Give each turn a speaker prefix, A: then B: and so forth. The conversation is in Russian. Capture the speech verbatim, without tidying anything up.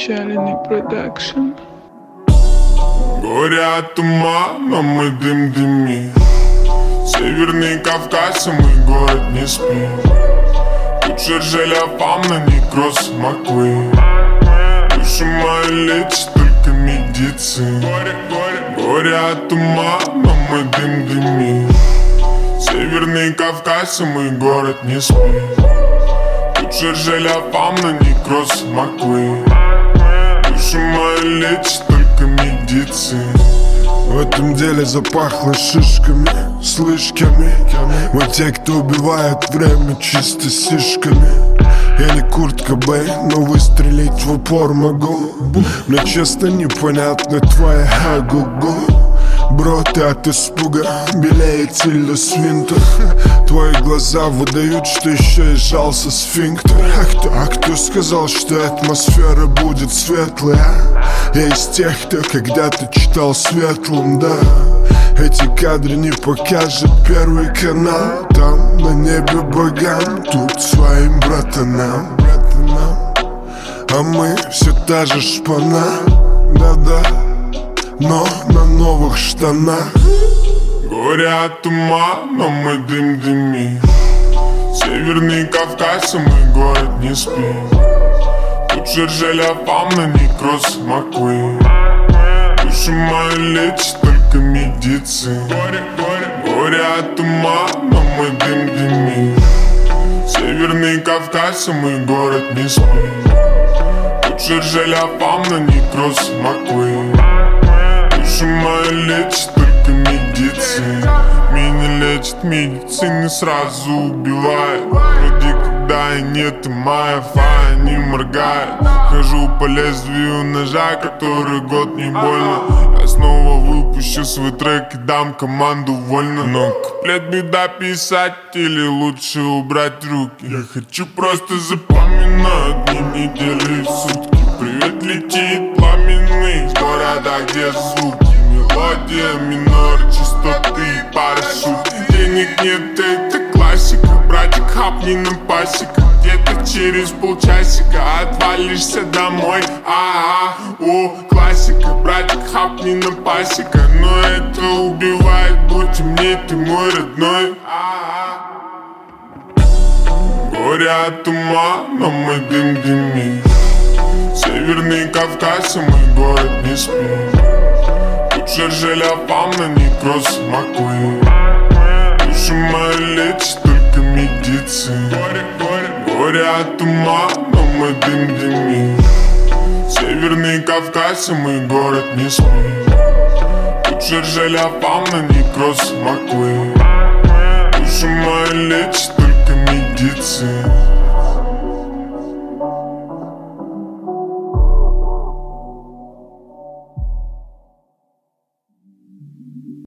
A: Печальный продакшн.
B: Горе от ума, но мы дым дыми. Северный Кавказ, и мой город не спит. Тут Жержеля, Фамна, Некроз, Маквей. Душу мою лечит только медицина. Горе, горе, горе от ума, но мы дым дыми. Северный Кавказ, и мой город не спит. Тут Жержеля, Фамна, Некроз, Маквей. Душу мою лечит только медицина.
C: В этом деле запахло шишками, слышками. Мы те, кто убивает время чисто сишками. Я не Курт Кобейн, но выстрелить в упор могу. Мне честно непонятна твоя агугу. Бро, ты от испуга белее Тильда Свинтер. Твои глаза выдают, что еще и сжался сфинктер. А кто, а кто сказал, что атмосфера будет светлая? Я из тех, кто когда-то читал светлым, да. Эти кадры не покажет Первый канал. Там на небе богам, тут своим братанам, братанам. А мы все та же шпана, да-да, но на новых штанах.
B: Горе от ума, но мы дым дыми. Северный Кавказ, и мой город не спит. Тут Жержеля, Фамна, Некроз, Маквей. Душу мою лечит только медицина. Горе, горе, горе от ума, но мы дым дыми. Северный Кавказ, и мой город не спит. Тут Жержеля, Фамна, Некроз, Маквей. Душу мою лечит только медицина. Меня лечит медицина, сразу убивает. Вроде когда и нет, и моя фая не моргает. Хожу по лезвию ножа, который год не больно. Я снова выпущу свой трек и дам команду вольно. Но куплет беда писать или лучше убрать руки. Я хочу просто запоминать дни, недели и сутки. Привет летит пламенный с города, где звуки. Мелодия, минор, частоты и парашют. Денег нет, это классика. Братик, хапни на пасека. Где-то через полчасика отвалишься домой. А-а, о, классика. Братик, хапни на пасека. Но это убивает, будь мне ты мой родной. А-а. Горе от ума, но мы дым дыми. Северный Кавказ, и мой город не спит. Тут Жержеля, Фамна, Некроз, Маквей. Душу мою лечит только медицина. Горе, горе, горе от ума, но мы дым дыми. Северный Кавказ, и мой город не спит. Тут Жержеля, Фамна, Некроз, Маквей. Душу мою лечит только медицина.